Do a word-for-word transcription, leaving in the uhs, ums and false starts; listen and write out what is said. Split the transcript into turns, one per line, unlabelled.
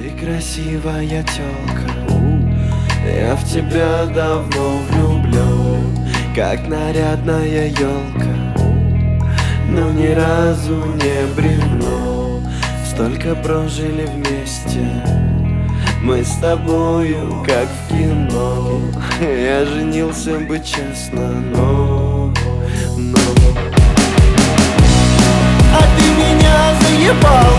Ты красивая тёлка, я в тебя давно влюблен, как нарядная елка, но ни разу не бревно. Столько прожили вместе мы с тобою, как в кино. Я женился бы честно, но, но... А ты меня заебал.